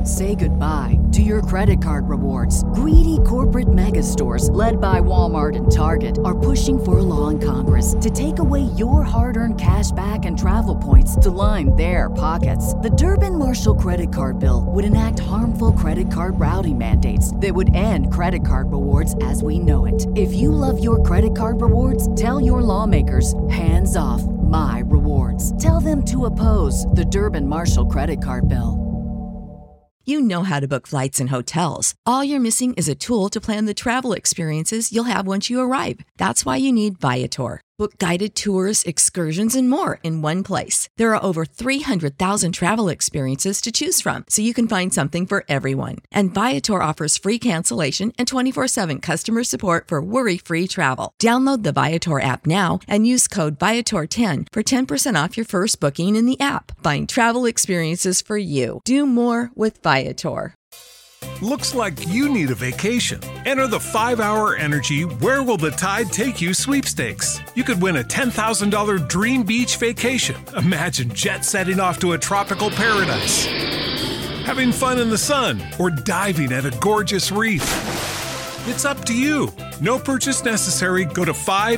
Say goodbye to your credit card rewards. Greedy corporate mega stores, led by Walmart and Target, are pushing for a law in Congress to take away your hard-earned cash back and travel points to line their pockets. The Durbin-Marshall credit card bill would enact harmful credit card routing mandates that would end credit card rewards as we know it. If you love your credit card rewards, tell your lawmakers, hands off my rewards. Tell them to oppose the Durbin-Marshall credit card bill. You know how to book flights and hotels. All you're missing is a tool to plan the travel experiences you'll have once you arrive. That's why you need Viator. Book guided tours, excursions, and more in one place. There are over 300,000 travel experiences to choose from, so you can find something for everyone. And Viator offers free cancellation and 24/7 customer support for worry-free travel. Download the Viator app now and use code Viator10 for 10% off your first booking in the app. Find travel experiences for you. Do more with Viator. Looks like you need a vacation. Enter the 5-Hour Energy Where Will the Tide Take You sweepstakes. You could win a $10,000 dream beach vacation. Imagine jet setting off to a tropical paradise, having fun in the sun, or diving at a gorgeous reef. It's up to you. No purchase necessary. Go to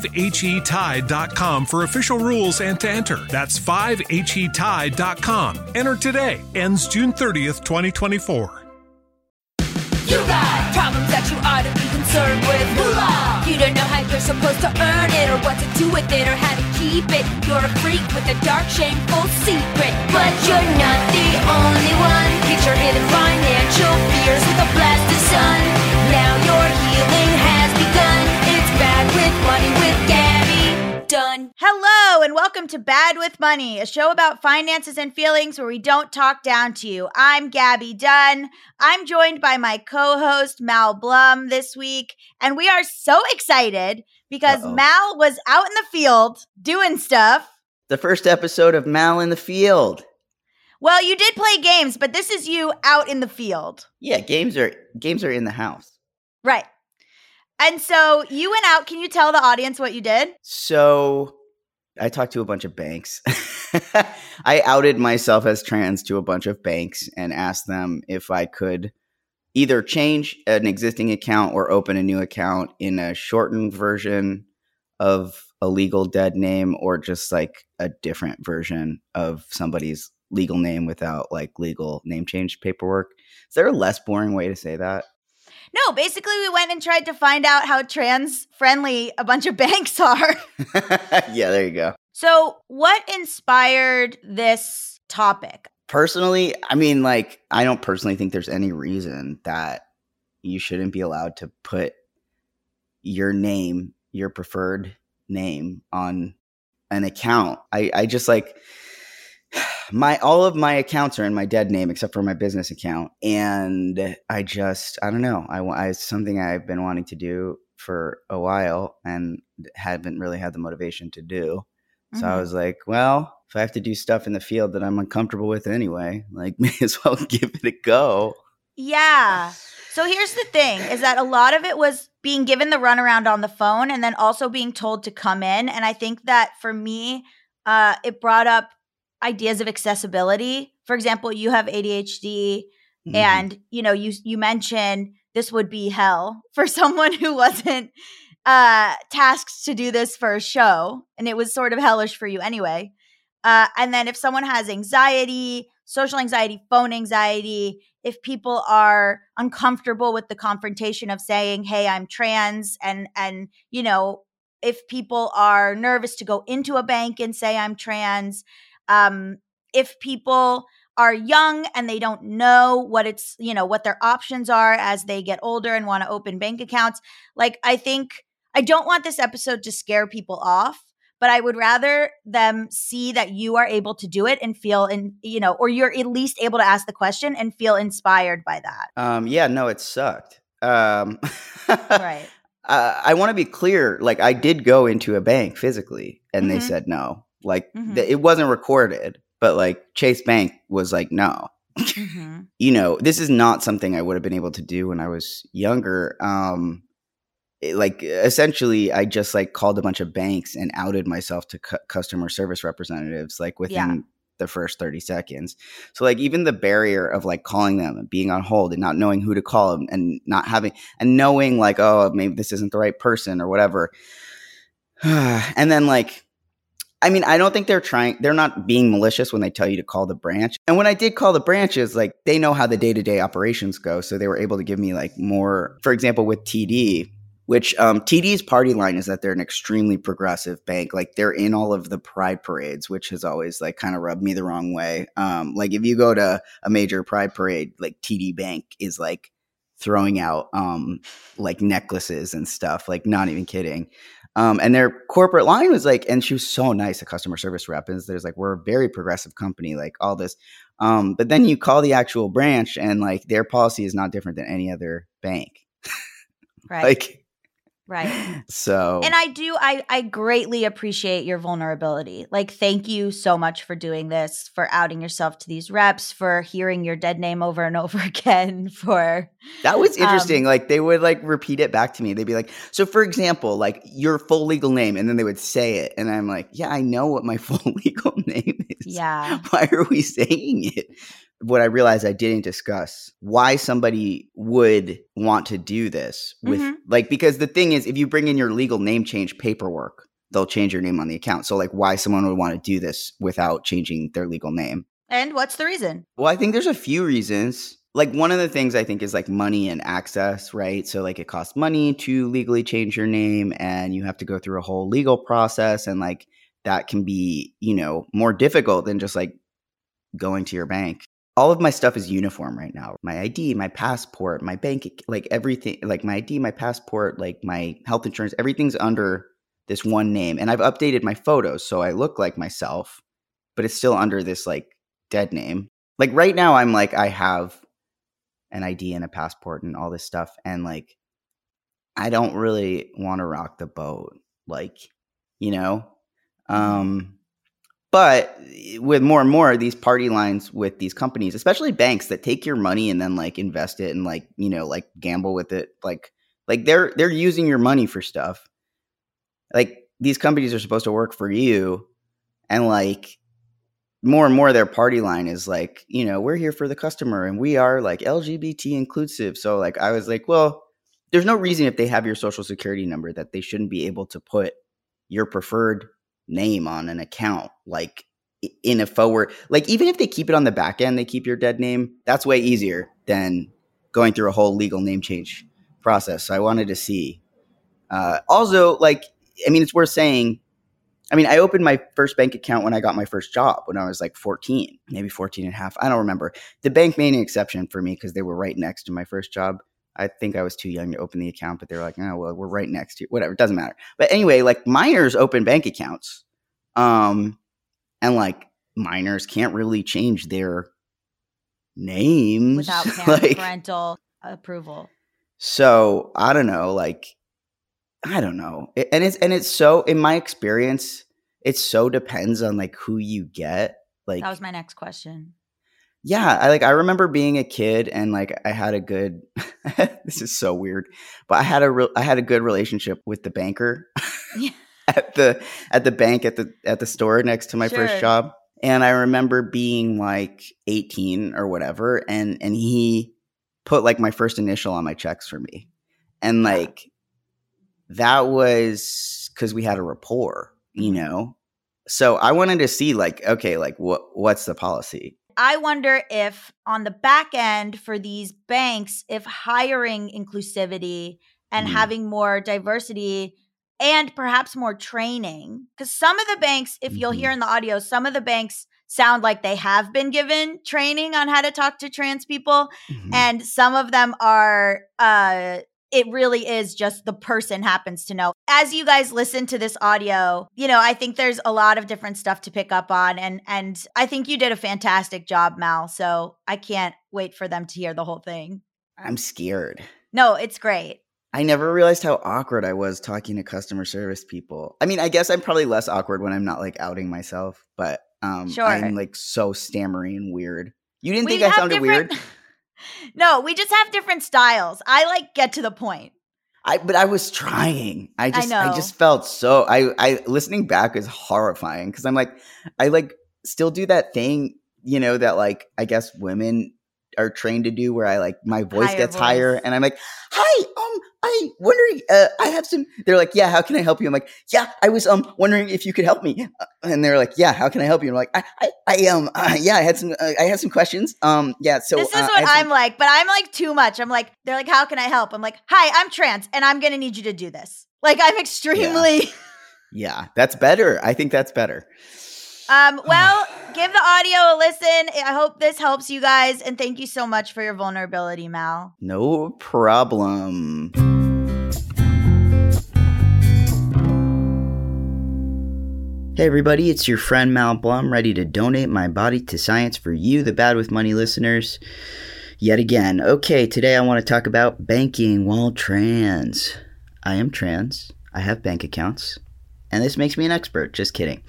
5HETide.com for official rules and to enter. That's 5HETide.com. Enter today. Ends June 30th, 2024. You got problems that you ought to be concerned with. Moolah! You don't know how you're supposed to earn it, or what to do with it, or how to keep it. You're a freak with a dark, shameful secret. But you're not the only one. Get your hidden financial fears with a blast of sun. Now your healing has begun. It's Bad with Money with Gabby Dunn. Hello, and welcome to Bad with Money, a show about finances and feelings where we don't talk down to you. I'm Gabby Dunn. I'm joined by my co-host, Mal Blum, this week, and we are so excited because Mal was out in the field doing stuff. The first episode of Mal in the Field. Well, you did play games, but this is you out in the field. Yeah, games are in the house. Right. And so you went out. Can you tell the audience what you did? So I talked to a bunch of banks. I outed myself as trans to a bunch of banks and asked them if I could either change an existing account or open a new account in a shortened version of a legal dead name, or just like a different version of somebody's legal name without like legal name change paperwork. Is there a less boring way to say that? No, basically we went and tried to find out how trans-friendly a bunch of banks are. Yeah, there you go. So what inspired this topic? Personally, I mean, like, I don't personally think there's any reason that you shouldn't be allowed to put your name, your preferred name, on an account. I just like... all of my accounts are in my dead name except for my business account, and I don't know. It's something I've been wanting to do for a while and haven't really had the motivation to do. So I was like, well, if I have to do stuff in the field that I'm uncomfortable with anyway, like, may as well give it a go. Yeah. So here's the thing, is that a lot of it was being given the runaround on the phone and then also being told to come in. And I think that for me, it brought up ideas of accessibility. For example, you have ADHD, and you mentioned this would be hell for someone who wasn't tasked to do this for a show, and it was sort of hellish for you anyway. And then if someone has anxiety, social anxiety, phone anxiety, if people are uncomfortable with the confrontation of saying, "Hey, I'm trans," and if people are nervous to go into a bank and say, "I'm trans," if people are young and they don't know what their options are as they get older and want to open bank accounts. Like, I don't want this episode to scare people off, but I would rather them see that you are able to do it and feel, or you're at least able to ask the question and feel inspired by that. Yeah, no, it sucked. Right. I want to be clear. Like, I did go into a bank physically and they said no. Like, it wasn't recorded, but like Chase Bank was like, no. This is not something I would have been able to do when I was younger. Essentially, I just like called a bunch of banks and outed myself to customer service representatives like within the first 30 seconds. So like even the barrier of like calling them and being on hold and not knowing who to call them and not having and knowing like, oh, maybe this isn't the right person or whatever. And then like, I mean, I don't think they're not being malicious when they tell you to call the branch. And when I did call the branches, like they know how the day-to-day operations go. So they were able to give me like more, for example, with TD, which TD's party line is that they're an extremely progressive bank. Like they're in all of the pride parades, which has always like kind of rubbed me the wrong way. Like if you go to a major pride parade, like TD Bank is like throwing out like necklaces and stuff, like not even kidding. And their corporate line was like, and she was so nice, a customer service rep. And there's like, we're a very progressive company, like all this. But then you call the actual branch and like their policy is not different than any other bank. Right. Like, right. So, and I greatly appreciate your vulnerability. Like, thank you so much for doing this, for outing yourself to these reps, for hearing your dead name over and over again. For that was interesting. Like they would like repeat it back to me. They'd be like, so for example, like your full legal name, and then they would say it. And I'm like, yeah, I know what my full legal name is. Yeah. Why are we saying it? What I realized I didn't discuss why somebody would want to do this with like, because the thing is, if you bring in your legal name change paperwork, they'll change your name on the account. So like why someone would want to do this without changing their legal name. And what's the reason? Well, I think there's a few reasons. Like one of the things I think is like money and access, right? So like it costs money to legally change your name and you have to go through a whole legal process. And like that can be, you know, more difficult than just like going to your bank. All of my stuff is uniform right now. My ID, my passport, my bank, like everything, like my ID, my passport, like my health insurance, everything's under this one name. And I've updated my photos so I look like myself, but it's still under this like dead name. Like right now I'm like, I have an ID and a passport and all this stuff. And like, I don't really want to rock the boat. Like, you know, but with more and more of these party lines with these companies, especially banks that take your money and then like invest it and like, you know, like gamble with it, like they're using your money for stuff. Like these companies are supposed to work for you, and like more and more their party line is like, you know, we're here for the customer and we are like LGBT inclusive. So like I was like, well, there's no reason if they have your social security number that they shouldn't be able to put your preferred name on an account, like in a forward, like even if they keep it on the back end, they keep your dead name. That's way easier than going through a whole legal name change process. So I wanted to see. Also, like, I mean, it's worth saying, I mean, I opened my first bank account when I got my first job when I was like 14, maybe 14 and a half. I don't remember. The bank made an exception for me because they were right next to my first job. I think I was too young to open the account, but they were like, oh, well, we're right next to you. Whatever, it doesn't matter. But anyway, like minors open bank accounts. And like minors can't really change their names without like, parental approval. So I don't know, like, I don't know. And it's so, in my experience, it so depends on like who you get. Like that was my next question. Yeah, I remember being a kid and like I had a good this is so weird, but I had a good relationship with the banker Yeah. at the bank at the store next to my first job. And I remember being like 18 or whatever, and he put like my first initial on my checks for me. And like that was because we had a rapport, you know? So I wanted to see like, okay, like what's the policy? I wonder if on the back end for these banks, if hiring inclusivity and having more diversity and perhaps more training, because some of the banks, if you'll hear in the audio, some of the banks sound like they have been given training on how to talk to trans people. And some of them are, it really is just the person happens to know. As you guys listen to this audio, you know, I think there's a lot of different stuff to pick up on. And I think you did a fantastic job, Mal. So I can't wait for them to hear the whole thing. I'm scared. No, it's great. I never realized how awkward I was talking to customer service people. I mean, I guess I'm probably less awkward when I'm not like outing myself, but Sure. I'm like so stammery and weird. You didn't think I sounded weird? No, we just have different styles. I like get to the point. But I was trying. I know. just felt so. I listening back is horrifying because I'm like, I like still do that thing, that like, I guess women are trained to do, where I like my voice gets higher and I'm like, hi, I wondering, I have some, they're like, yeah, how can I help you? I'm like, yeah, I was wondering if you could help me. And they're like, yeah, how can I help you? And I'm like, I had some questions. Yeah. So this is what I'm like, but I'm like too much. I'm like, they're like, how can I help? I'm like, hi, I'm trans and I'm going to need you to do this. Like, I'm extremely. Yeah, that's better. I think that's better. Well, give the audio a listen. I hope this helps you guys. And thank you so much for your vulnerability, Mal. No problem. Hey everybody, it's your friend Mal Blum, ready to donate my body to science for you, the Bad with Money listeners, yet again. Okay, today I want to talk about banking while trans. I am trans. I have bank accounts. And this makes me an expert. Just kidding.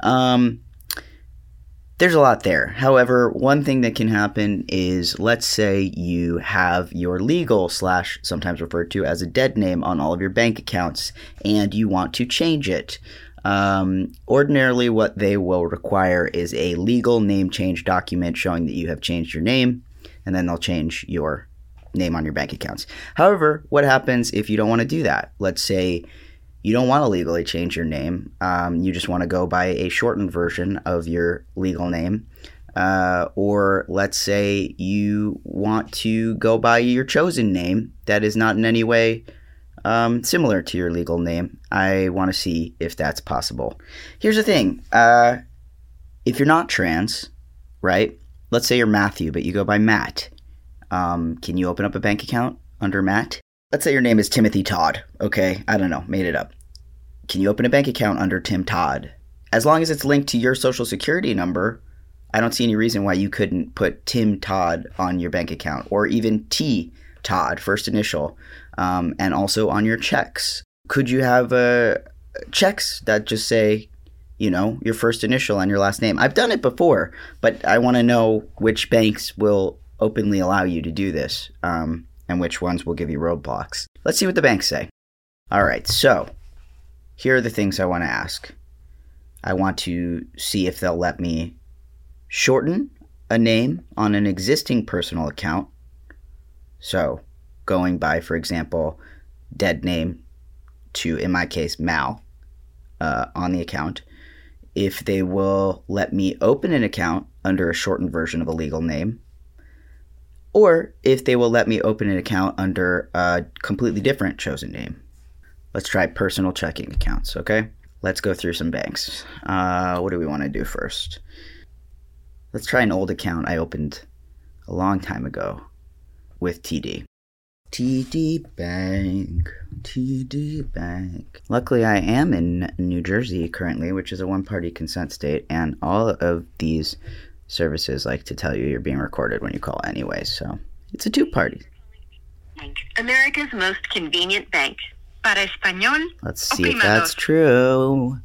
There's a lot there. However, one thing that can happen is, let's say you have your legal / sometimes referred to as a dead name on all of your bank accounts, and you want to change it. Ordinarily, what they will require is a legal name change document showing that you have changed your name, and then they'll change your name on your bank accounts. However, what happens if you don't want to do that? Let's say you don't want to legally change your name. You just want to go by a shortened version of your legal name. Or let's say you want to go by your chosen name that is not in any way similar to your legal name. I want to see if that's possible. Here's the thing. If you're not trans, right? Let's say you're Matthew, but you go by Matt. Can you open up a bank account under Matt? Let's say your name is Timothy Todd. Okay, I don't know, made it up. Can you open a bank account under Tim Todd? As long as it's linked to your social security number, I don't see any reason why you couldn't put Tim Todd on your bank account, or even T Todd, first initial, and also on your checks. Could you have checks that just say, your first initial and your last name? I've done it before, but I want to know which banks will openly allow you to do this. And which ones will give you roadblocks. Let's see what the banks say. All right, so here are the things I want to ask. I want to see if they'll let me shorten a name on an existing personal account. So going by, for example, dead name to, in my case, Mal on the account. If they will let me open an account under a shortened version of a legal name. Or if they will let me open an account under a completely different chosen name. Let's try personal checking accounts, okay? Let's go through some banks. What do we want to do first? Let's try an old account I opened a long time ago with TD. TD Bank. Luckily, I am in New Jersey currently, which is a one-party consent state, and all of these services like to tell you you're being recorded when you call anyway, so it's a two-party. America's most convenient bank. Para español, let's see if that's true.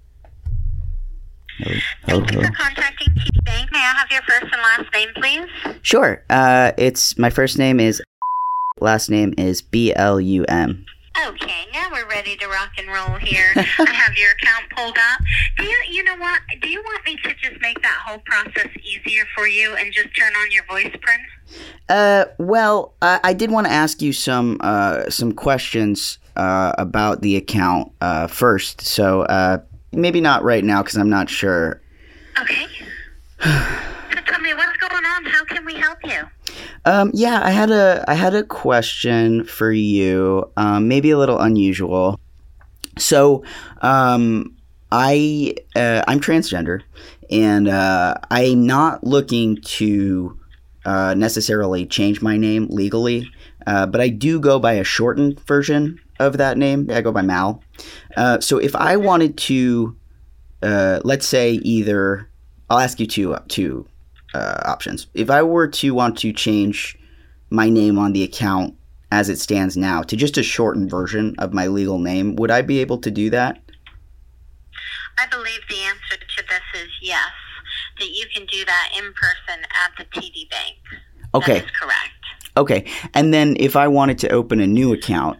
Thank you for contacting TD Bank. May I have your first and last name, please? Sure. It's my first name is, last name is BLUM. Okay, now we're ready to rock and roll here. I have your account pulled up. You know what? Do you want me to just make that whole process easier for you and just turn on your voice print? Well, I did want to ask you some questions about the account first. So maybe not right now because I'm not sure. Okay. So tell me what's going on. How can we help you? Yeah, I had a question for you, maybe a little unusual. So, I'm transgender, and I'm not looking to necessarily change my name legally, but I do go by a shortened version of that name. I go by Mal. So if I wanted to, let's say either, I'll ask you two options. If I were to want to change my name on the account as it stands now to just a shortened version of my legal name, would I be able to do that? I believe the answer to this is yes, that you can do that in person at the TD Bank. Okay. That is correct. Okay. And then if I wanted to open a new account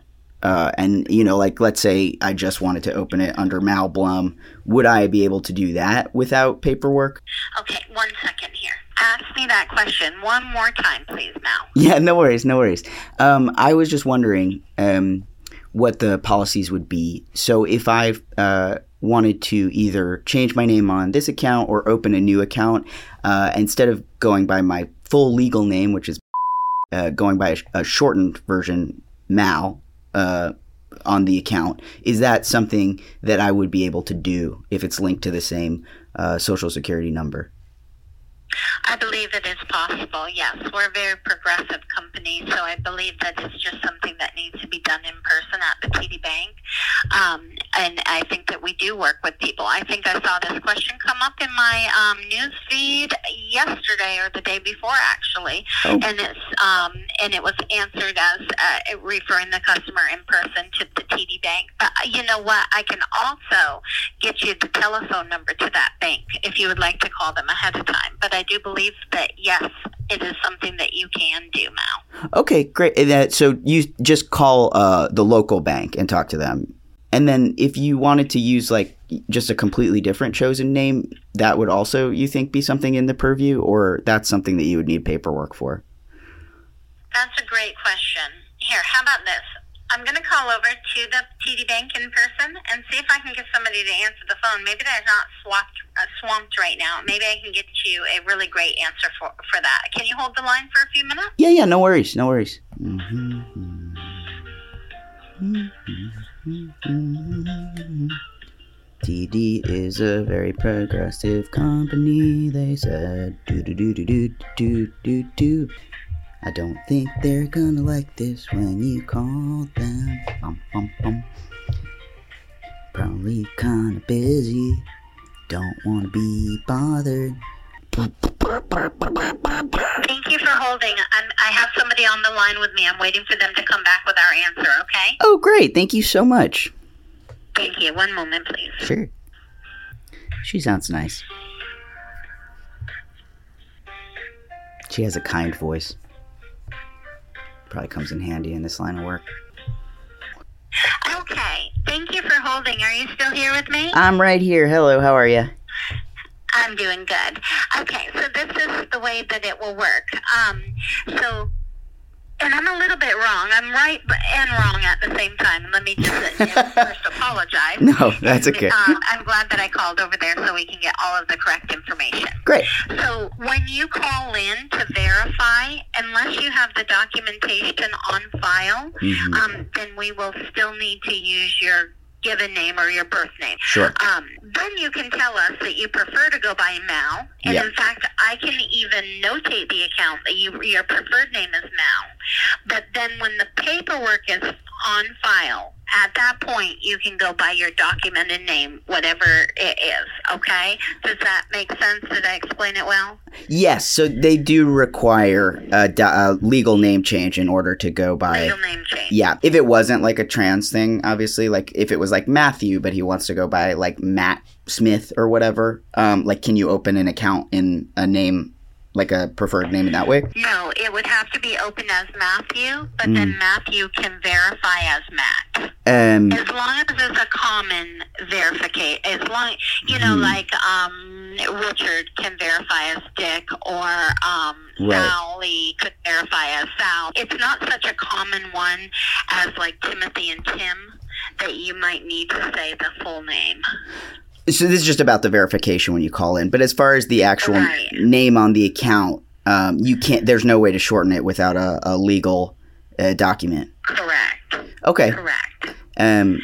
and, you know, like, let's say I just wanted to open it under Mal Blum, would I be able to do that without paperwork? Okay, 1 second here. Ask me that question one more time, please, Mal. Yeah, no worries. I was just wondering what the policies would be. So if I wanted to either change my name on this account or open a new account, instead of going by my full legal name, which is going by a shortened version, Mal, on the account, is that something that I would be able to do if it's linked to the same Social Security number? I believe it is possible, yes. We're a very progressive company, so I believe that it's just something that needs to be done in person at the TD Bank. And I think that we do work with people. I think I saw this question come up in my news feed yesterday or the day before, actually. Oh. And it was answered as referring the customer in person to the TD Bank. But you know what? I can also get you the telephone number to that bank if you would like to call them ahead of time. But I do believe that, yes, it is something that you can do, Mal. Okay, great. So you just call the local bank and talk to them. And then if you wanted to use like just a completely different chosen name, that would also, you think, be something in the purview, or that's something that you would need paperwork for? That's a great question. Here, how about this? I'm going to call over to the TD Bank in person and see if I can get somebody to answer the phone. Maybe they're not swamped right now. Maybe I can get you a really great answer for that. Can you hold the line for a few minutes? Yeah, no worries. TD is a very progressive company, they said. Do. I don't think they're gonna like this when you call them. Probably kinda busy, don't wanna be bothered. Thank you for holding. I have somebody on the line with me. I'm waiting for them to come back with our answer, okay? Oh, great. Thank you so much. Thank you. 1 moment, please. Sure. She sounds nice. She has a kind voice. Probably comes in handy in this line of work. Okay. Thank you for holding. Are you still here with me? I'm right here. Hello, how are you? I'm doing good. Okay, so this is the way that it will work. And I'm a little bit wrong. I'm right and wrong at the same time. Let me just first apologize. No, that's okay. I'm glad that I called over there so we can get all of the correct information. Great. So when you call in to verify, unless you have the documentation on file, then we will still need to use your given name or your birth name. Sure. Then you can tell us that you prefer to go by Mal, and in fact, I can even notate the account that your preferred name is Mal. But then when the paperwork is on file, at that point, you can go by your documented name, whatever it is, okay? Does that make sense? Did I explain it well? Yes, so they do require a legal name change in order to go by... Legal name change. Yeah, if it wasn't like a trans thing, obviously, like if it was like Matthew, but he wants to go by like Matt Smith or whatever, like can you open an account in a name, like a preferred name in that way? No, it would have to be open as Matthew, but then Matthew can verify as Matt. As long as it's a common verification, as long, like Richard can verify as Dick, or Sally could verify as Sal. It's not such a common one as like Timothy and Tim that you might need to say the full name. So this is just about the verification when you call in. But as far as the actual name on the account, you can't. There's no way to shorten it without a legal document. Correct. Okay. Correct. And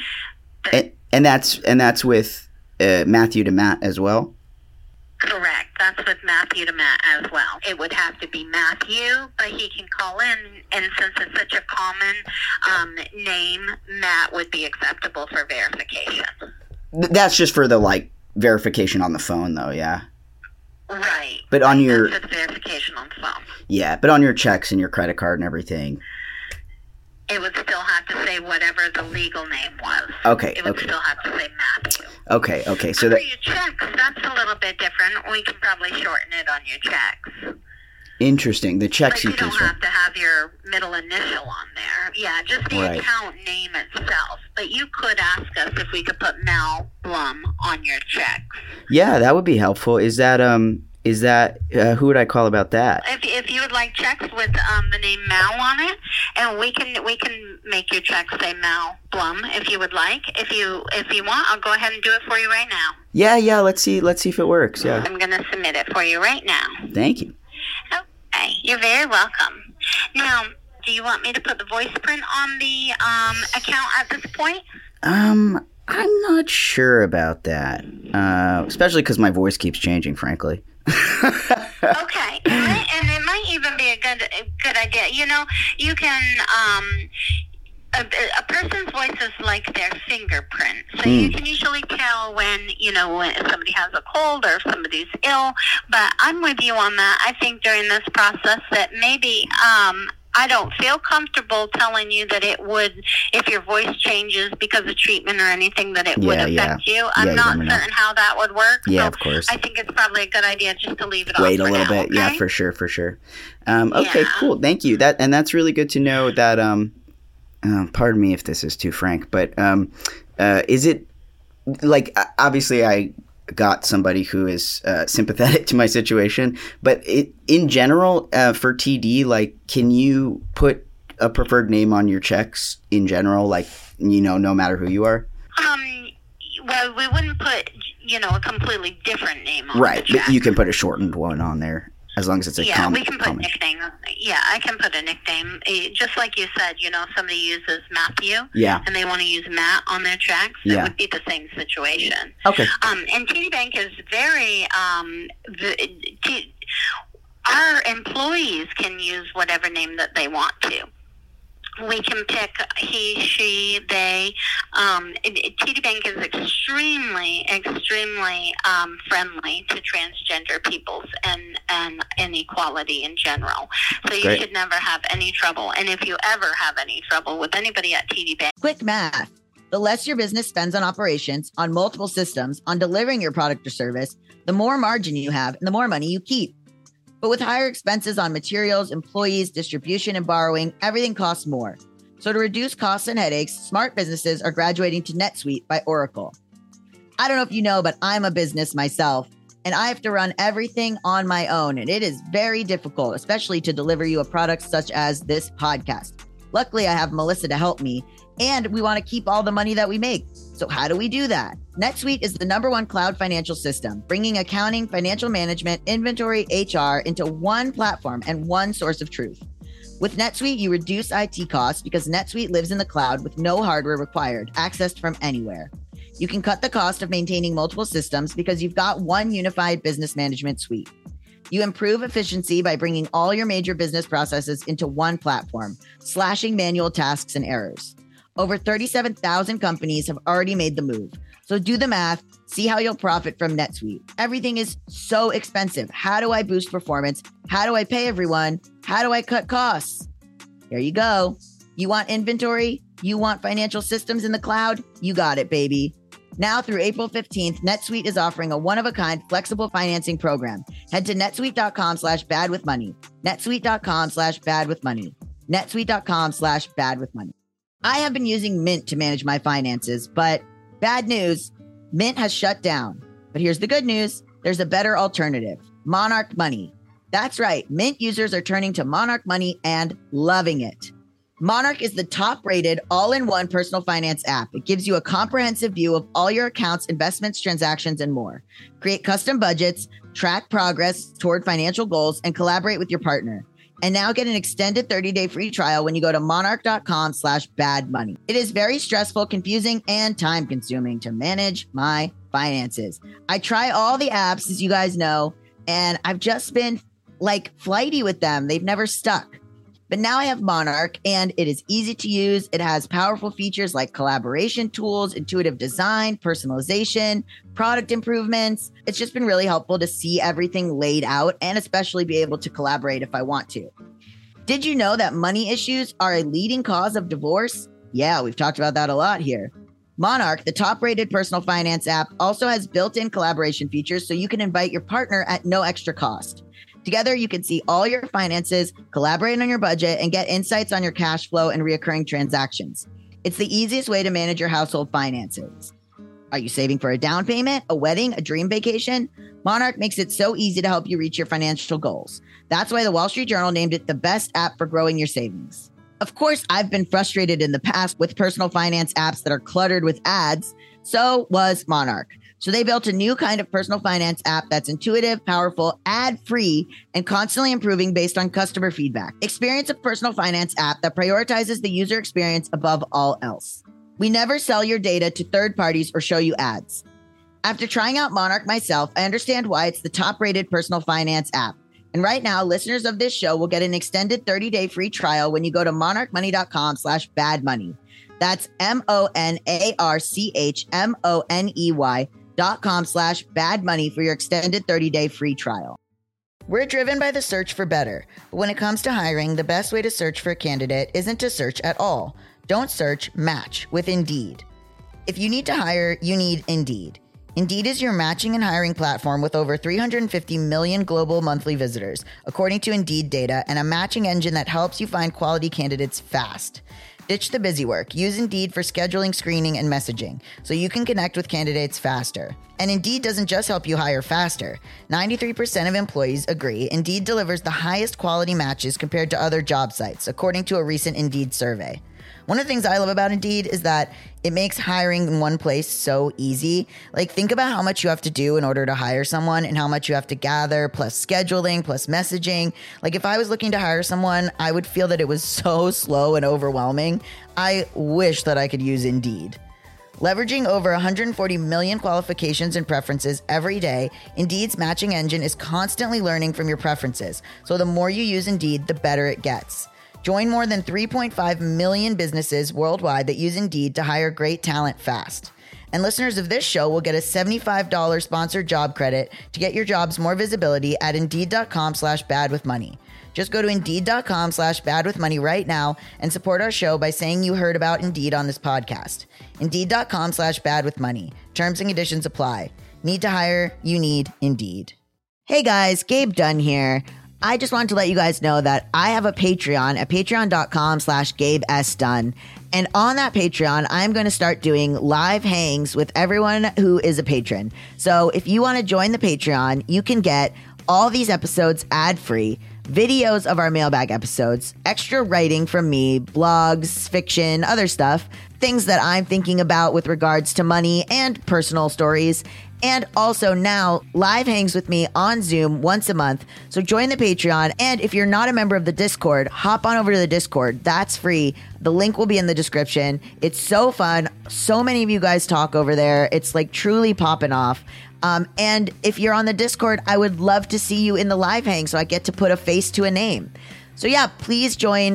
that's with Matthew to Matt as well. Correct. That's with Matthew to Matt as well. It would have to be Matthew, but he can call in, and since it's such a common name, Matt would be acceptable for verification. That's just for the, like, verification on the phone, though, yeah? Right. But on your... That's just verification on the phone. Yeah, but on your checks and your credit card and everything... It would still have to say whatever the legal name was. Okay, It would still have to say Matthew. Okay, so for your checks, that's a little bit different. We can probably shorten it on your checks. Interesting. The checks you don't have to have your middle initial on there. just the Right. account name itself. But you could ask us if we could put Mel Blum on your checks. Yeah, that would be helpful. Is that who would I call about that? If you would like checks with the name Mal on it, and we can make your check say Mal Blum if you would like. If you want, I'll go ahead and do it for you right now. Yeah. Let's see if it works. Yeah. I'm going to submit it for you right now. Thank you. Okay, you're very welcome. Now, do you want me to put the voice print on the account at this point? I'm not sure about that, especially because my voice keeps changing, frankly. Okay, and it might even be a good idea. You know, you can a person's voice is like their fingerprint, so you can usually tell when somebody has a cold or if somebody's ill. But I'm with you on that. I think during this process that maybe I don't feel comfortable telling you that it would, if your voice changes because of treatment or anything, that it would affect you. I'm not certain how that would work. Yeah, so of course. I think it's probably a good idea just to leave it off. Wait a for little now, bit. okay? Yeah, for sure. Okay, cool. Thank you. That's really good to know that, pardon me if this is too frank, but is it, like, obviously I got somebody who is sympathetic to my situation, but in general, for TD, like, can you put a preferred name on your checks in general, like, no matter who you are? Well, we wouldn't put, a completely different name on Right, the check. but you can put a shortened one on there as long as it's a we can put nickname. Yeah, I can put a nickname. Just like you said, if somebody uses Matthew and they want to use Matt on their checks, it would be the same situation. Okay. And TD Bank is very, our employees can use whatever name that they want to. We can pick he, she, they. TD Bank is extremely friendly to transgender peoples and inequality in general. So you should never have any trouble. And if you ever have any trouble with anybody at TD Bank. Quick math. The less your business spends on operations, on multiple systems, on delivering your product or service, the more margin you have and the more money you keep. But with higher expenses on materials, employees, distribution, and borrowing, everything costs more. So to reduce costs and headaches, smart businesses are graduating to NetSuite by Oracle. I don't know if you know, but I'm a business myself, and I have to run everything on my own, and it is very difficult, especially to deliver you a product such as this podcast. Luckily, I have Melissa to help me, and we want to keep all the money that we make. So how do we do that? NetSuite is the #1 cloud financial system, bringing accounting, financial management, inventory, HR into one platform and one source of truth. With NetSuite, you reduce IT costs because NetSuite lives in the cloud with no hardware required, accessed from anywhere. You can cut the cost of maintaining multiple systems because you've got one unified business management suite. You improve efficiency by bringing all your major business processes into one platform, slashing manual tasks and errors. Over 37,000 companies have already made the move. So do the math, see how you'll profit from NetSuite. Everything is so expensive. How do I boost performance? How do I pay everyone? How do I cut costs? There you go. You want inventory? You want financial systems in the cloud? You got it, baby. Now through April 15th, NetSuite is offering a one-of-a-kind flexible financing program. Head to netsuite.com/badwithmoney. netsuite.com/badwithmoney. netsuite.com/badwithmoney. I have been using Mint to manage my finances, but bad news, Mint has shut down. But here's the good news. There's a better alternative, Monarch Money. That's right. Mint users are turning to Monarch Money and loving it. Monarch is the top-rated all-in-one personal finance app. It gives you a comprehensive view of all your accounts, investments, transactions, and more. Create custom budgets, track progress toward financial goals, and collaborate with your partner. And now get an extended 30-day free trial when you go to monarch.com/badmoney. It is very stressful, confusing, and time-consuming to manage my finances. I try all the apps, as you guys know, and I've just been like flighty with them. They've never stuck. But now I have Monarch, and it is easy to use. It has powerful features like collaboration tools, intuitive design, personalization, product improvements. It's just been really helpful to see everything laid out and especially be able to collaborate if I want to. Did you know that money issues are a leading cause of divorce? Yeah, we've talked about that a lot here. Monarch, the top-rated personal finance app, also has built-in collaboration features so you can invite your partner at no extra cost. Together, you can see all your finances, collaborate on your budget, and get insights on your cash flow and reoccurring transactions. It's the easiest way to manage your household finances. Are you saving for a down payment, a wedding, a dream vacation? Monarch makes it so easy to help you reach your financial goals. That's why the Wall Street Journal named it the best app for growing your savings. Of course, I've been frustrated in the past with personal finance apps that are cluttered with ads. So was Monarch. So they built a new kind of personal finance app that's intuitive, powerful, ad-free, and constantly improving based on customer feedback. Experience a personal finance app that prioritizes the user experience above all else. We never sell your data to third parties or show you ads. After trying out Monarch myself, I understand why it's the top-rated personal finance app. And right now, listeners of this show will get an extended 30-day free trial when you go to monarchmoney.com/badmoney. That's monarchmoney.com/badmoney for your extended 30-day free trial. We're driven by the search for better. But when it comes to hiring, the best way to search for a candidate isn't to search at all. Don't search, match with Indeed. If you need to hire, you need Indeed. Indeed is your matching and hiring platform with over 350 million global monthly visitors, according to Indeed data, and a matching engine that helps you find quality candidates fast. Ditch the busy work. Use Indeed for scheduling, screening, and messaging so you can connect with candidates faster. And Indeed doesn't just help you hire faster. 93% of employees agree Indeed delivers the highest quality matches compared to other job sites, according to a recent Indeed survey. One of the things I love about Indeed is that it makes hiring in one place so easy. Like, think about how much you have to do in order to hire someone and how much you have to gather, plus scheduling, plus messaging. Like, if I was looking to hire someone, I would feel that it was so slow and overwhelming. I wish that I could use Indeed. Leveraging over 140 million qualifications and preferences every day, Indeed's matching engine is constantly learning from your preferences. So the more you use Indeed, the better it gets. Join more than 3.5 million businesses worldwide that use Indeed to hire great talent fast. And listeners of this show will get a $75 sponsored job credit to get your jobs more visibility at Indeed.com/badwithmoney. Just go to Indeed.com/badwithmoney right now and support our show by saying you heard about Indeed on this podcast. Indeed.com/badwithmoney. Terms and conditions apply. Need to hire? You need Indeed. Hey guys, Gabe Dunn here. I just wanted to let you guys know that I have a Patreon at patreon.com/GabeSDunn. And on that Patreon, I'm going to start doing live hangs with everyone who is a patron. So if you want to join the Patreon, you can get all these episodes ad-free, videos of our mailbag episodes, extra writing from me, blogs, fiction, other stuff, things that I'm thinking about with regards to money and personal stories. And also now live hangs with me on Zoom once a month. So join the Patreon. And if you're not a member of the Discord, hop on over to the Discord. That's free. The link will be in the description. It's so fun. So many of you guys talk over there. It's like truly popping off. And if you're on the Discord, I would love to see you in the live hang so I get to put a face to a name. So yeah, please join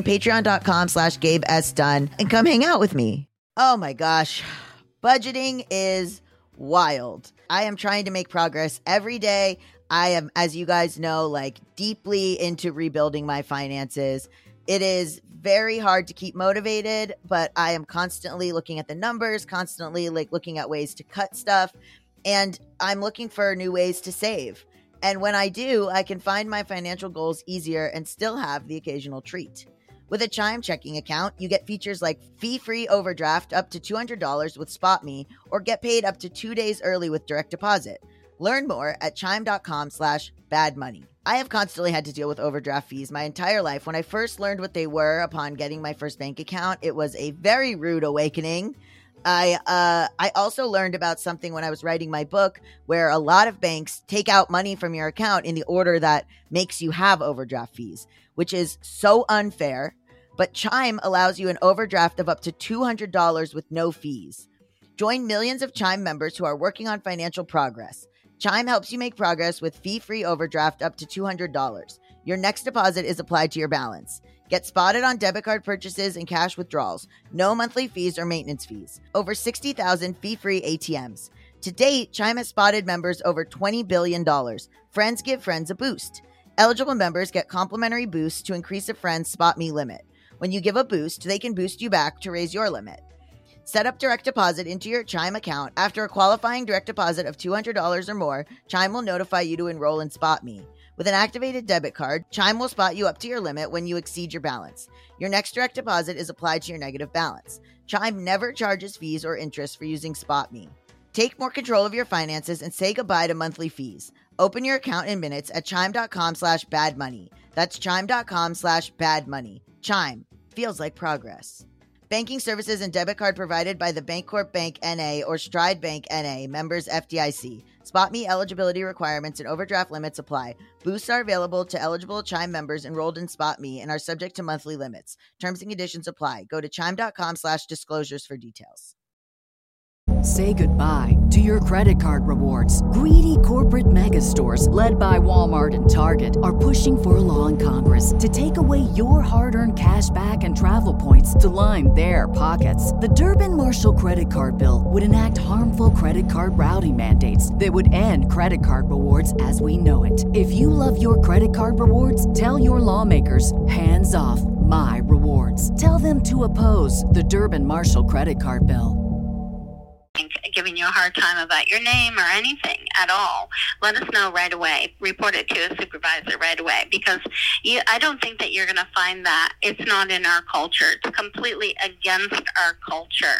patreon.com/GabeSDunn and come hang out with me. Oh my gosh. Budgeting is wild. I am trying to make progress every day. I am, as you guys know, like deeply into rebuilding my finances. It is very hard to keep motivated, but I am constantly looking at the numbers, constantly like looking at ways to cut stuff. And I'm looking for new ways to save. And when I do, I can find my financial goals easier and still have the occasional treat. With a Chime checking account, you get features like fee-free overdraft up to $200 with SpotMe, or get paid up to 2 days early with direct deposit. Learn more at chime.com/badmoney. I have constantly had to deal with overdraft fees my entire life. When I first learned what they were upon getting my first bank account, it was a very rude awakening. I also learned about something when I was writing my book, where a lot of banks take out money from your account in the order that makes you have overdraft fees, which is so unfair. But Chime allows you an overdraft of up to $200 with no fees. Join millions of Chime members who are working on financial progress. Chime helps you make progress with fee-free overdraft up to $200. Your next deposit is applied to your balance. Get spotted on debit card purchases and cash withdrawals. No monthly fees or maintenance fees. Over 60,000 fee-free ATMs. To date, Chime has spotted members over $20 billion. Friends give friends a boost. Eligible members get complimentary boosts to increase a friend's SpotMe limit. When you give a boost, they can boost you back to raise your limit. Set up direct deposit into your Chime account. After a qualifying direct deposit of $200 or more, Chime will notify you to enroll in SpotMe. With an activated debit card, Chime will spot you up to your limit when you exceed your balance. Your next direct deposit is applied to your negative balance. Chime never charges fees or interest for using SpotMe. Take more control of your finances and say goodbye to monthly fees. Open your account in minutes at chime.com/badmoney. That's chime.com/badmoney. Chime. Feels like progress. Banking services and debit card provided by the Bancorp Bank N.A. or Stride Bank N.A. members FDIC. SpotMe eligibility requirements and overdraft limits apply. Boosts are available to eligible Chime members enrolled in SpotMe and are subject to monthly limits. Terms and conditions apply. Go to chime.com/disclosures for details. Say goodbye to your credit card rewards. Greedy corporate mega stores, led by Walmart and Target, are pushing for a law in Congress to take away your hard-earned cash back and travel points to line their pockets. The Durbin-Marshall credit card bill would enact harmful credit card routing mandates that would end credit card rewards as we know it. If you love your credit card rewards, tell your lawmakers, hands off my rewards. Tell them to oppose the Durbin-Marshall credit card bill. Giving you a hard time about your name or anything at all, let us know right away. Report it to a supervisor right away, because I don't think that you're going to find that. It's not in our culture. It's completely against our culture.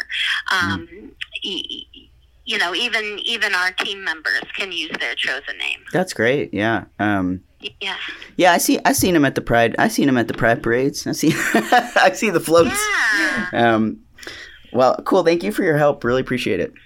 You know, even our team members can use their chosen name. That's great. Yeah. Yeah. I seen him at the Pride. I seen him at the Pride parades. I see the floats. Yeah. Well, cool. Thank you for your help. Really appreciate it.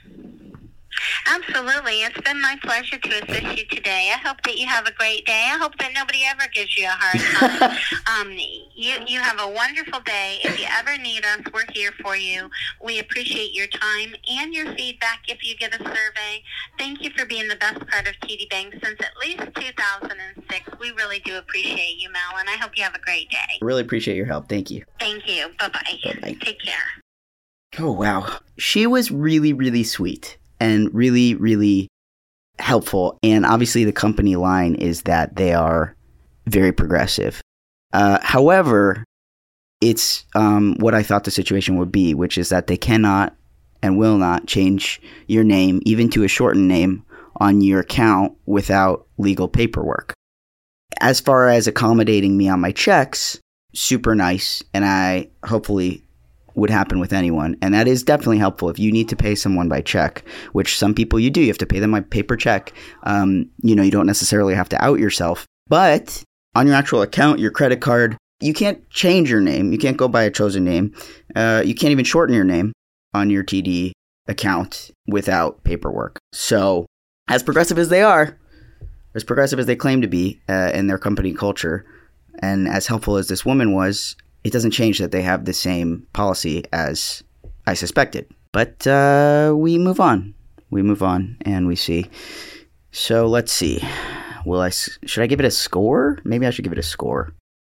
Absolutely. It's been my pleasure to assist you today. I hope that you have a great day. I hope that nobody ever gives you a hard time. You have a wonderful day. If you ever need us, we're here for you. We appreciate your time and your feedback if you get a survey. Thank you for being the best part of TD Bank since at least 2006. We really do appreciate you, Mel, and I hope you have a great day. Really appreciate your help. Thank you. Thank you. Bye-bye. Bye-bye. Take care. Oh, wow. She was really, really sweet and really, really helpful. And obviously the company line is that they are very progressive. However, it's what I thought the situation would be, which is that they cannot and will not change your name, even to a shortened name, on your account without legal paperwork. As far as accommodating me on my checks, super nice, and I hopefully would happen with anyone, and that is definitely helpful. If you need to pay someone by check, which some people you do, you have to pay them by paper check. You don't necessarily have to out yourself, but on your actual account, your credit card, you can't change your name. You can't go by a chosen name. You can't even shorten your name on your TD account without paperwork. So as progressive as they are, as progressive as they claim to be in their company culture, and as helpful as this woman was, it doesn't change that they have the same policy as I suspected. But we move on. We move on and we see. So let's see. Should I give it a score? Maybe I should give it a score.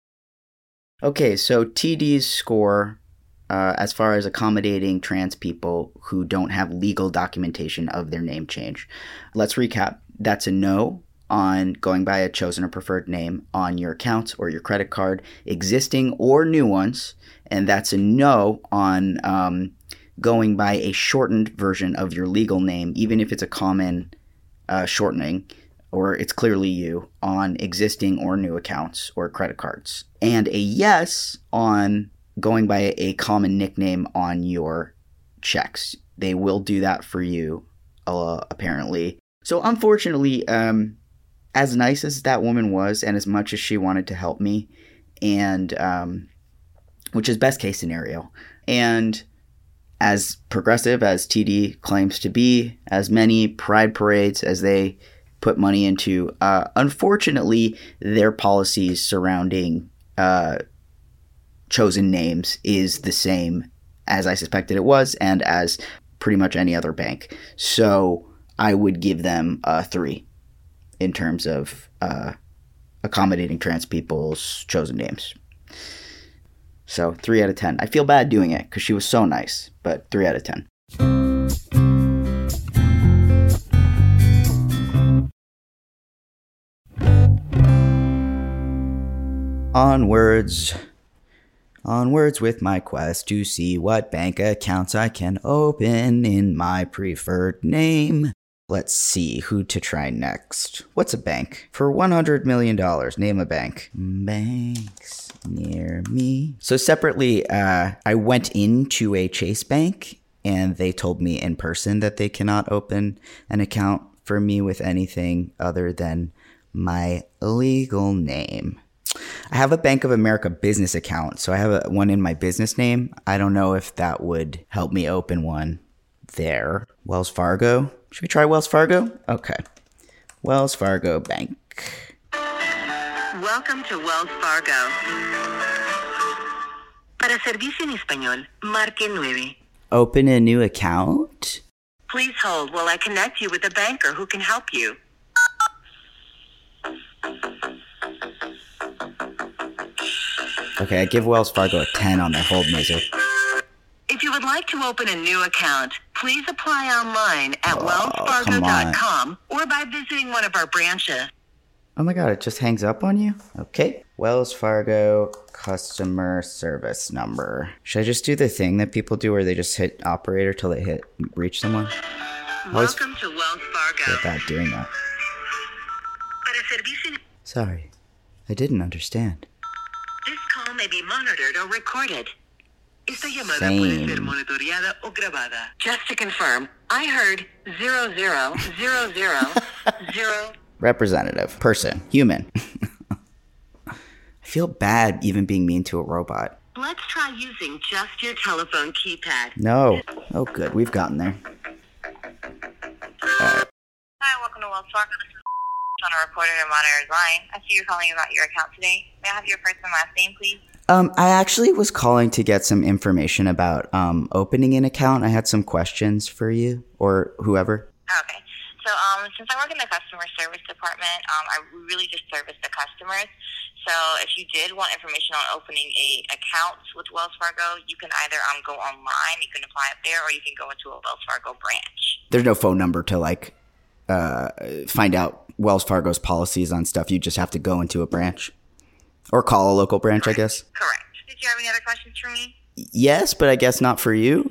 Okay, so TD's score as far as accommodating trans people who don't have legal documentation of their name change. Let's recap. That's a no on going by a chosen or preferred name on your accounts or your credit card, existing or new ones. And that's a no on going by a shortened version of your legal name, even if it's a common shortening or it's clearly you, on existing or new accounts or credit cards. And a yes on going by a common nickname on your checks. They will do that for you, apparently. So unfortunately, as nice as that woman was, and as much as she wanted to help me, and which is best case scenario, and as progressive as TD claims to be, as many pride parades as they put money into, unfortunately, their policies surrounding chosen names is the same as I suspected it was, and as pretty much any other bank. So I would give them a 3. In terms of accommodating trans people's chosen names. So 3 out of 10. I feel bad doing it because she was so nice, but 3 out of 10. Onwards with my quest to see what bank accounts I can open in my preferred name. Let's see who to try next. What's a bank? For $100 million, name a bank. Banks near me. So separately, I went into a Chase Bank and they told me in person that they cannot open an account for me with anything other than my legal name. I have a Bank of America business account, so I have one in my business name. I don't know if that would help me open one there. Wells Fargo? Should we try Wells Fargo? Okay. Wells Fargo Bank. Welcome to Wells Fargo. Para servicio en español, marque 9. Open a new account? Please hold while I connect you with a banker who can help you. Okay, I give Wells Fargo a 10 on their hold music. If you would like to open a new account, please apply online at wellsfargo.com or by visiting one of our branches. Oh my god, it just hangs up on you? Okay. Wells Fargo customer service number. Should I just do the thing that people do where they just hit operator till they reach someone? Welcome to Wells Fargo. Feel bad doing that. Sorry, I didn't understand. This call may be monitored or recorded. Esta llamada puede ser monitoreada o grabada. Just to confirm, I heard 00000. Representative. Person. Human. I feel bad even being mean to a robot. Let's try using just your telephone keypad. No. Oh, good. We've gotten there. Hi, welcome to Wells Fargo. This is on a recorded and monitored line. I see you're calling about your account today. May I have your first and last name, please? I actually was calling to get some information about opening an account. I had some questions for you or whoever. Okay. So since I work in the customer service department, I really just service the customers. So if you did want information on opening a account with Wells Fargo, you can either go online, you can apply it there, or you can go into a Wells Fargo branch. There's no phone number to find out Wells Fargo's policies on stuff. You just have to go into a branch or call a local branch, Correct. I guess. Correct. Did you have any other questions for me? Yes, but I guess not for you.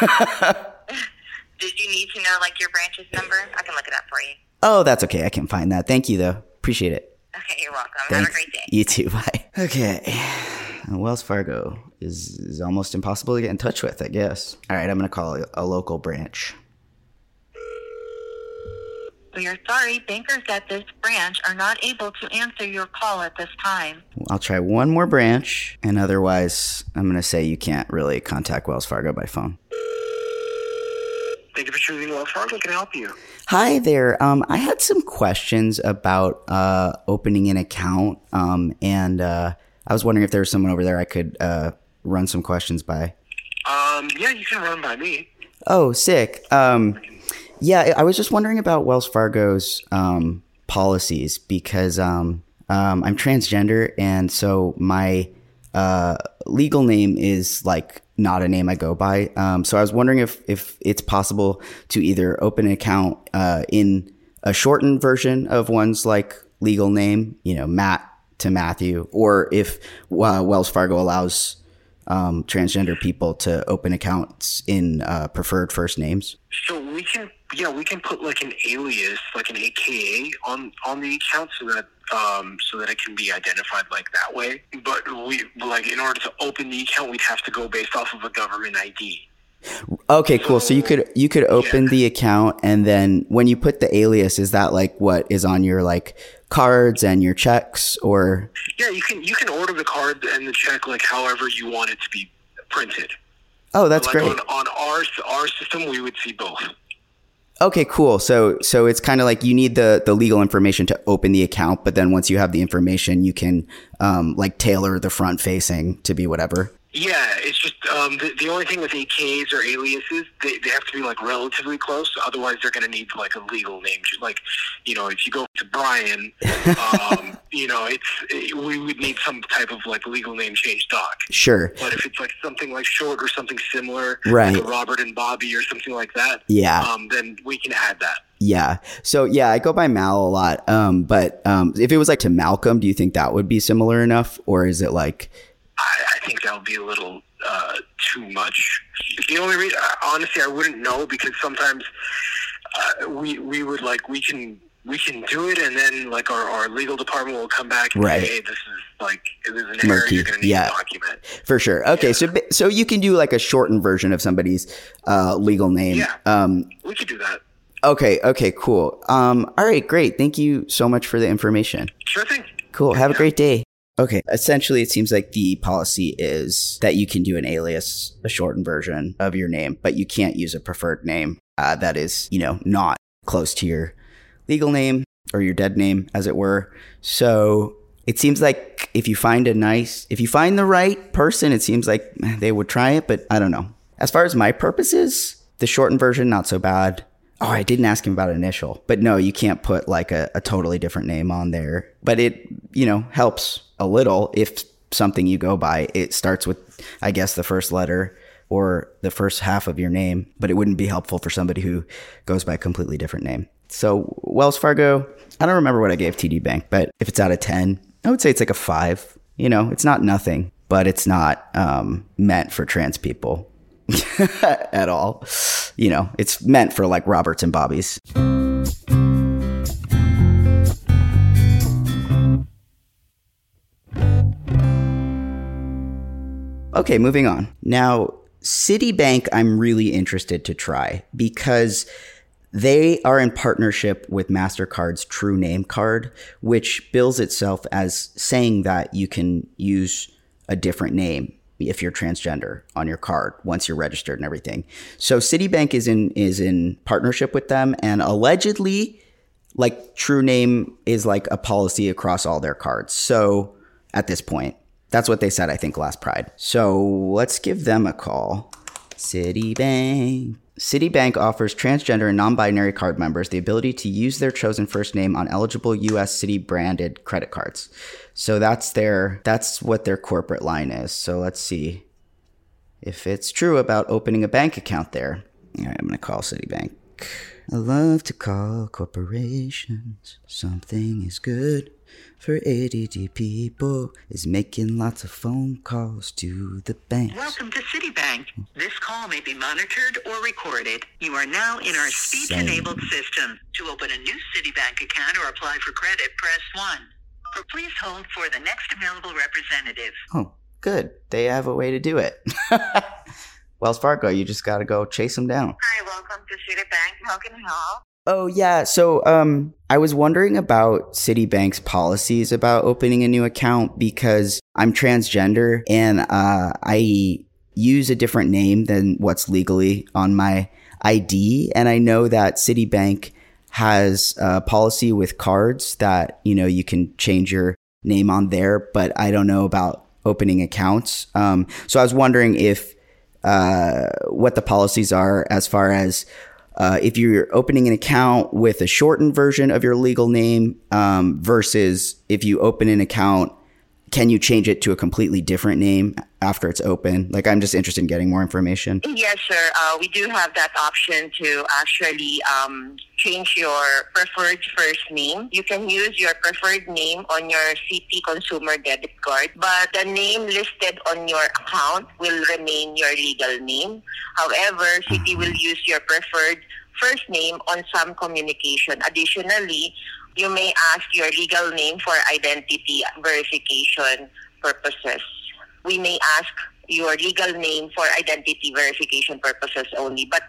Did you need to know your branch's number? I can look it up for you. Oh, that's okay. I can find that. Thank you, though. Appreciate it. Okay, you're welcome. Thanks. Have a great day. You too. Bye. Okay. Wells Fargo is almost impossible to get in touch with, I guess. All right, I'm going to call a local branch. We are sorry, bankers at this branch are not able to answer your call at this time. I'll try one more branch, and otherwise, I'm going to say you can't really contact Wells Fargo by phone. Thank you for choosing Wells Fargo. Can I help you? Hi there. I had some questions about opening an account, and I was wondering if there was someone over there I could run some questions by. Yeah, you can run by me. Oh, sick. Yeah, I was just wondering about Wells Fargo's policies because I'm transgender, and so my legal name is not a name I go by. So I was wondering if it's possible to either open an account in a shortened version of one's legal name, Matt to Matthew, or if Wells Fargo allows transgender people to open accounts in preferred first names. So we can put an alias, an AKA on the account so that it can be identified that way. But we in order to open the account, we'd have to go based off of a government ID. Okay, cool. So you could open the account, and then when you put the alias, is that what is on your cards and your checks, or? Yeah, you can order the card and the check however you want it to be printed. Oh, that's great. On our system, we would see both. Okay, cool. So it's kind of you need the legal information to open the account, but then once you have the information, you can tailor the front facing to be whatever. Yeah, it's just the only thing with AKs or aliases, they have to be relatively close. Otherwise, they're going to need a legal name. If you go to Brian, we would need some type of legal name change doc. Sure. But if it's something short or something similar, right, like Robert and Bobby or something like that, yeah, then we can add that. Yeah. So yeah, I go by Mal a lot. But if it was to Malcolm, do you think that would be similar enough, or is it I think that would be a little too much. The only reason, honestly, I wouldn't know because sometimes we can do it, and then like our legal department will come back and Right. say, hey, this is an error. Murky. You're going to need Yeah. to document. For sure. Okay, so you can do like a shortened version of somebody's legal name. Yeah. We could do that. Okay, cool. All right, great. Thank you so much for the information. Sure thing. Cool. Have a great day. Okay. Essentially, it seems like the policy is that you can do an alias, a shortened version of your name, but you can't use a preferred name that is, not close to your legal name or your dead name, as it were. So it seems like if you find the right person, it seems like they would try it, but I don't know. As far as my purposes, the shortened version, not so bad. Oh, I didn't ask him about initial, but no, you can't put like a totally different name on there. But it, helps a little if something you go by, it starts with, I guess, the first letter or the first half of your name, but it wouldn't be helpful for somebody who goes by a completely different name. So Wells Fargo, I don't remember what I gave TD Bank, but if it's out of 10, I would say it's like a 5. It's not nothing, but it's not meant for trans people at all. It's meant for like Roberts and Bobbies. Okay, moving on. Now, Citibank, I'm really interested to try because they are in partnership with MasterCard's True Name card, which bills itself as saying that you can use a different name if you're transgender on your card once you're registered and everything. So Citibank is in partnership with them, and allegedly, like, True Name is like a policy across all their cards. So at this point, that's what they said, I think, last Pride. So let's give them a call. Citibank. Citibank offers transgender and non-binary card members the ability to use their chosen first name on eligible U.S. Citi-branded credit cards. So that's what their corporate line is. So let's see if it's true about opening a bank account there. All right, I'm going to call Citibank. I love to call corporations. Something is good for ADD people is making lots of phone calls to the banks. Welcome to Citibank. This call may be monitored or recorded. You are now in our speech-enabled system. To open a new Citibank account or apply for credit, press 1. Or please hold for the next available representative. Oh, good. They have a way to do it. Wells Fargo, you just got to go chase them down. Hi, welcome to Citibank. How can I help? Oh, yeah. So I was wondering about Citibank's policies about opening a new account because I'm transgender and I use a different name than what's legally on my ID. And I know that Citibank has a policy with cards that, you can change your name on there, but I don't know about opening accounts. So I was wondering if what the policies are as far as if you're opening an account with a shortened version of your legal name versus if you open an account, can you change it to a completely different name after it's open? Like, I'm just interested in getting more information. Yes, sir. We do have that option to actually change your preferred first name. You can use your preferred name on your Citi consumer debit card, but the name listed on your account will remain your legal name. However, Citi will use your preferred first name on some communication. Additionally, you may ask your legal name for identity verification purposes. We may ask your legal name for identity verification purposes only. But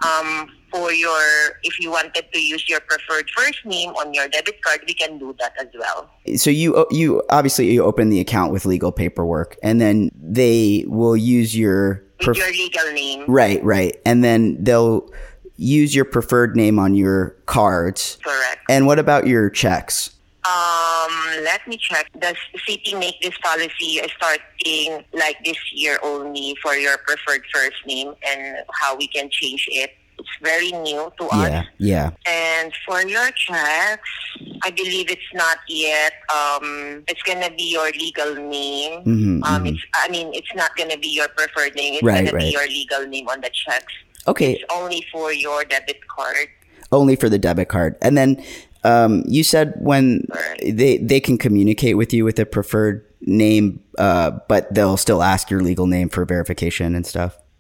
if you wanted to use your preferred first name on your debit card, we can do that as well. So you obviously you open the account with legal paperwork, and then they will use your your legal name. Right, and then they'll use your preferred name on your cards. Correct. And what about your checks? Let me check. Does Citi make this policy starting like this year only for your preferred first name and how we can change it? It's very new to us. Yeah. And for your checks, I believe it's not yet. It's gonna be your legal name. It's not gonna be your preferred name. It's gonna be your legal name on the checks. Okay. It's only for your debit card. Only for the debit card. And then you said when they can communicate with you with a preferred name, but they'll still ask your legal name for verification and stuff.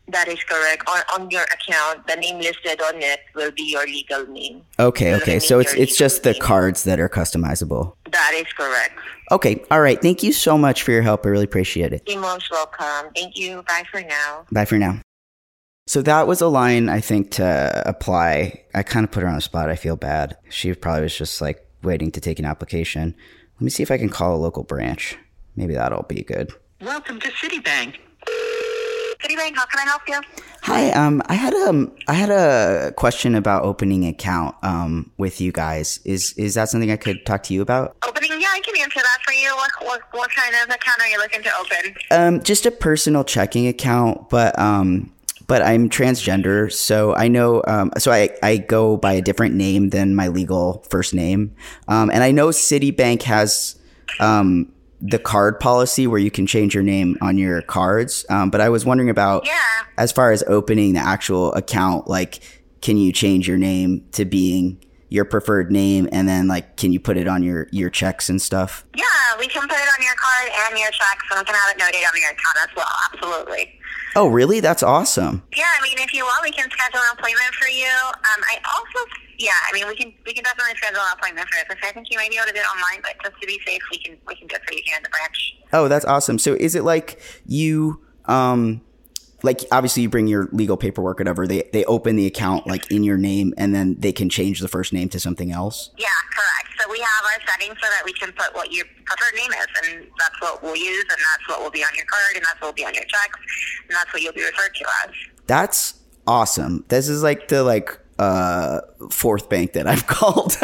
That is correct. On your account, the name listed on it will be your legal name. Okay. So it's just the cards that are customizable. That is correct. Okay. All right. Thank you so much for your help. I really appreciate it. You're most welcome. Thank you. Bye for now. Bye for now. So that was a line, I think, to apply. I kind of put her on the spot. I feel bad. She probably was just like waiting to take an application. Let me see if I can call a local branch. Maybe that'll be good. Welcome to Citibank. Citibank, how can I help you? Hi, I had a question about opening an account with you guys. Is that something I could talk to you about? Opening? Yeah, I can answer that for you. What kind of account are you looking to open? Just a personal checking account, but I'm transgender, so I know. So I go by a different name than my legal first name, and I know Citibank has the card policy where you can change your name on your cards. But I was wondering about, as far as opening the actual account, like, can you change your name to being your preferred name? And then like, can you put it on your checks and stuff? Yeah, we can put it on your card and your checks, and we can have it noted on your account as well. Absolutely. Oh, really? That's awesome. Yeah, I mean, if you want, we can schedule an appointment for you. We can definitely schedule an appointment for this. I think you might be able to do it online, but just to be safe, we can do it for you here in the branch. Oh, that's awesome. So is it like you, like obviously you bring your legal paperwork, whatever, they open the account like in your name, and then they can change the first name to something else? Yeah, correct. So we have our settings so that we can put what your preferred name is, and that's what we'll use, and that's what will be on your card, and that's what will be on your checks, and that's what you'll be referred to as. That's awesome. This is like the fourth bank that I've called.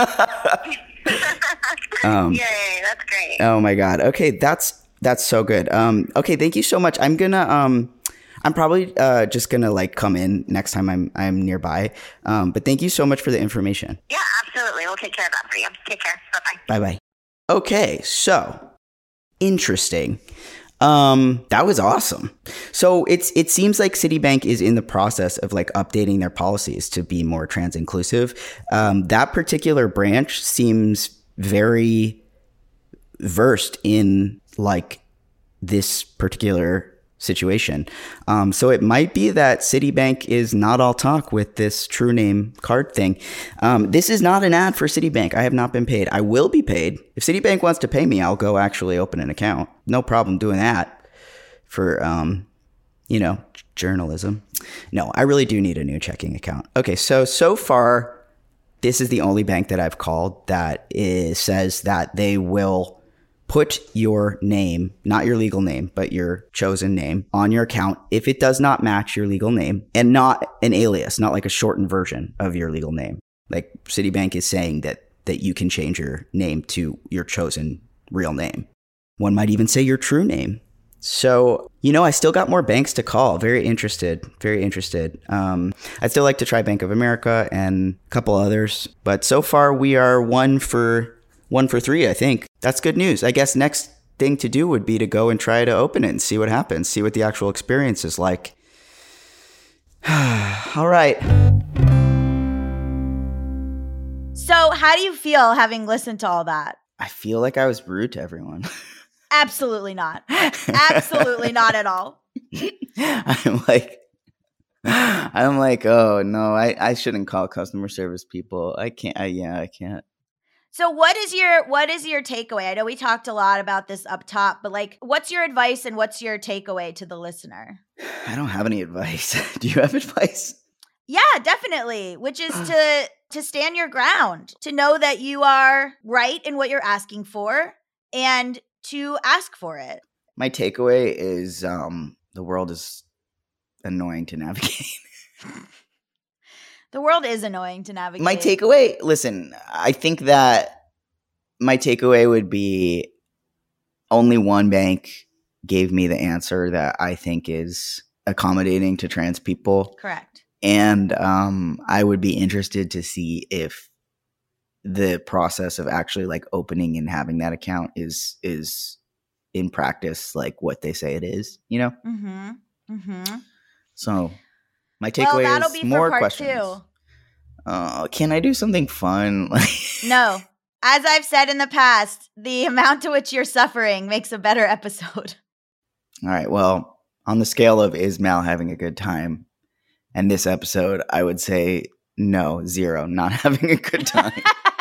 Yay, that's great. Oh my God. Okay, that's so good. Okay, thank you so much. I'm probably just gonna like come in next time I'm nearby. But thank you so much for the information. Yeah, absolutely. We'll take care of that for you. Take care. Bye-bye. Bye-bye. Okay, so interesting. That was awesome. So it seems like Citibank is in the process of like updating their policies to be more trans inclusive. That particular branch seems very versed in like this particular situation. So it might be that Citibank is not all talk with this true name card thing. This is not an ad for Citibank. I have not been paid. I will be paid. If Citibank wants to pay me, I'll go actually open an account. No problem doing that for, journalism. No, I really do need a new checking account. Okay, so far, this is the only bank that I've called that says that they will put your name, not your legal name, but your chosen name on your account if it does not match your legal name, and not an alias, not like a shortened version of your legal name. Like Citibank is saying that you can change your name to your chosen real name. One might even say your true name. So, I still got more banks to call. Very interested. I'd still like to try Bank of America and a couple others, but so far we are one for 3, I think. That's good news. I guess next thing to do would be to go and try to open it and see what happens, see what the actual experience is like. All right. So how do you feel having listened to all that? I feel like I was rude to everyone. Absolutely not. Absolutely not at all. I'm like, oh no, I shouldn't call customer service people. I can't. I can't. So what is your takeaway? I know we talked a lot about this up top, but like, what's your advice and what's your takeaway to the listener? I don't have any advice. Do you have advice? Yeah, definitely. Which is to stand your ground, to know that you are right in what you're asking for, and to ask for it. My takeaway is the world is annoying to navigate. The world is annoying to navigate. My takeaway, listen, I think that my takeaway would be only one bank gave me the answer that I think is accommodating to trans people. Correct. And I would be interested to see if the process of actually like opening and having that account is in practice like what they say it is, Mm-hmm. Mm-hmm. So my takeaway is more questions. 2. Can I do something fun? No. As I've said in the past, the amount to which you're suffering makes a better episode. All right. Well, On the scale of is Mal having a good time and this episode, I would say no, 0, not having a good time.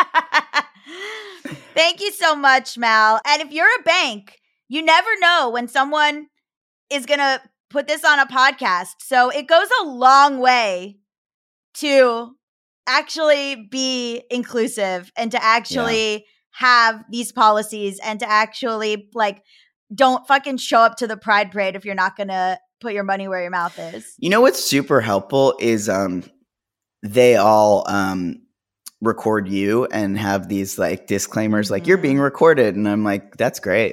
Thank you so much, Mal. And if you're a bank, you never know when someone is going to put this on a podcast. So it goes a long way to actually be inclusive and to actually have these policies and to actually like don't fucking show up to the Pride Parade if you're not going to put your money where your mouth is. You know what's super helpful is they all record you and have these like disclaimers like you're being recorded. And I'm like, that's great.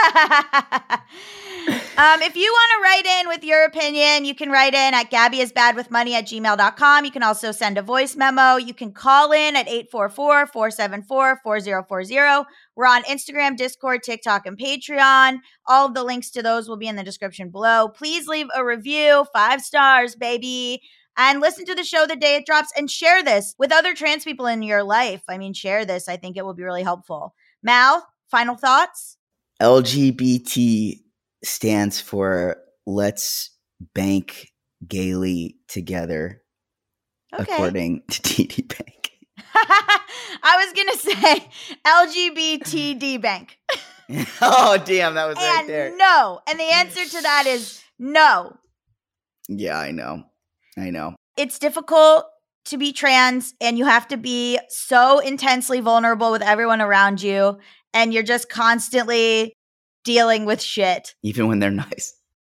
If you want to write in with your opinion, you can write in at gabbyisbadwithmoney@gmail.com. You can also send a voice memo. You can call in at 844-474-4040. We're on Instagram, Discord, TikTok, and Patreon. All of the links to those will be in the description below. Please leave a review, 5 stars, baby. And listen to the show the day it drops and share this with other trans people in your life. I mean, share this. I think it will be really helpful. Mal, final thoughts? LGBT stands for Let's Bank Gaily Together, according to TD Bank. I was going to say LGBTD Bank. Oh, damn. That was right there. No. And the answer to that is no. Yeah, I know. It's difficult to be trans and you have to be so intensely vulnerable with everyone around you. And you're just constantly dealing with shit. Even when they're nice.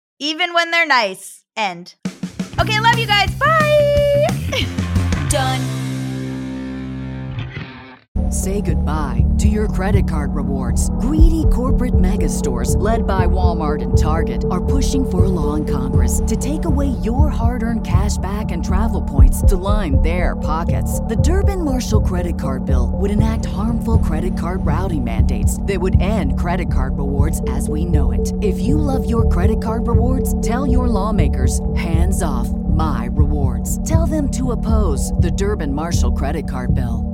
End. Okay, love you guys. Bye. Done. Say goodbye to your credit card rewards. Greedy corporate mega stores, led by Walmart and Target, are pushing for a law in Congress to take away your hard-earned cash back and travel points to line their pockets. The Durbin-Marshall credit card bill would enact harmful credit card routing mandates that would end credit card rewards as we know it. If you love your credit card rewards, tell your lawmakers, hands off my rewards. Tell them to oppose the Durbin-Marshall credit card bill.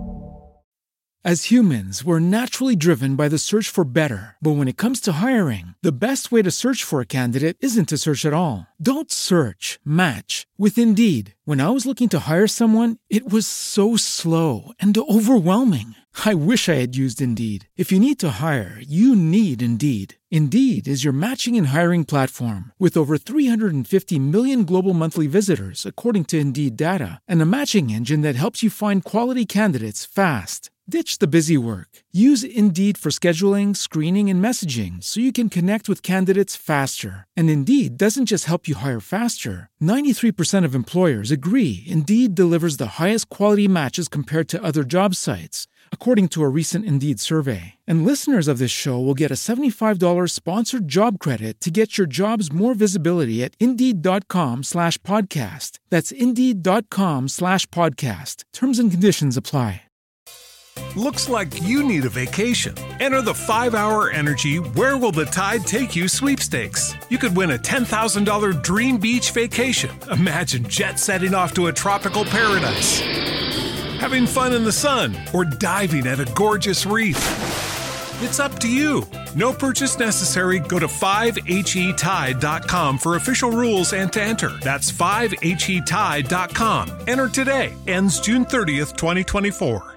As humans, we're naturally driven by the search for better. But when it comes to hiring, the best way to search for a candidate isn't to search at all. Don't search, match with Indeed. When I was looking to hire someone, it was so slow and overwhelming. I wish I had used Indeed. If you need to hire, you need Indeed. Indeed is your matching and hiring platform with over 350 million global monthly visitors, according to Indeed data, and a matching engine that helps you find quality candidates fast. Ditch the busy work. Use Indeed for scheduling, screening, and messaging so you can connect with candidates faster. And Indeed doesn't just help you hire faster. 93% of employers agree Indeed delivers the highest quality matches compared to other job sites, according to a recent Indeed survey. And listeners of this show will get a $75 sponsored job credit to get your jobs more visibility at Indeed.com/podcast. That's Indeed.com/podcast. Terms and conditions apply. Looks like you need a vacation. Enter the 5-Hour Energy Where Will the Tide Take You sweepstakes. You could win a $10,000 dream beach vacation. Imagine jet setting off to a tropical paradise, having fun in the sun, or diving at a gorgeous reef. It's up to you. No purchase necessary. Go to 5HETide.com for official rules and to enter. That's 5HETide.com. Enter today. Ends June 30th, 2024.